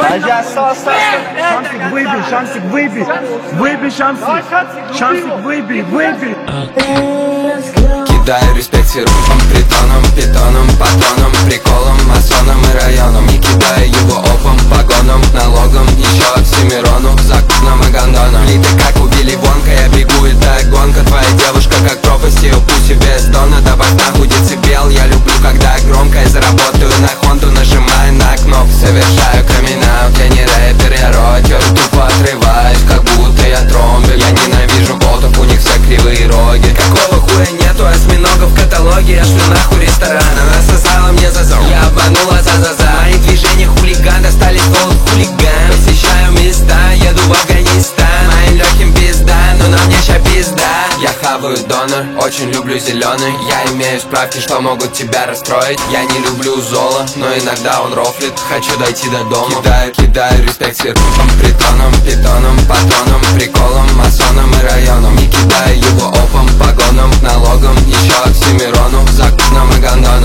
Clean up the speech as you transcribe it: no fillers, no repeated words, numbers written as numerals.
А я соса. Шансик выбей, шансик выбей. Выбей шансик. Шансик выбей, выбей. Кидаю респект сиропом, притоном, питоном, патроном, приколом, масоном и районом. Не кидаю его опом, погоном, налогом, еще Оксимирону, законом и гондоном. Плиты как у Вилли Вонка, я бегу, это гонка. Твоя девушка как пропасть, ее пусть без дона. Добавь нахуй децибел, я люблю, когда громко. Я заработаю на хонду, нажимаю на кнопку. Совершаю камин-аут, я не рэпер, я рокер. Тупо отрываюсь, как будто я тромбер. Я ненавижу ботов, у них все кривые роги. Какого хуя нету осьминогов в каталоге? Я шлю нахуй ресторан, она сосала мне за зон. Я обманула за-за-за. Мои движения хулиган, достали стол хулиган. Посещаю места, еду в Афганистан. Моим легким пизда, но на мне ща пизда. Я хаваю донор, очень люблю зеленый. Я имею справки, что могут тебя расстроить. Я не люблю золо, но иногда он рофлит. Хочу дойти до дома. Кидаю респект сиропом, притоном, питоном, патроном, приколом, масоном и районом. Не кидаю его опом, погоном, налогом, еще Оксимирону, законом и гондоном.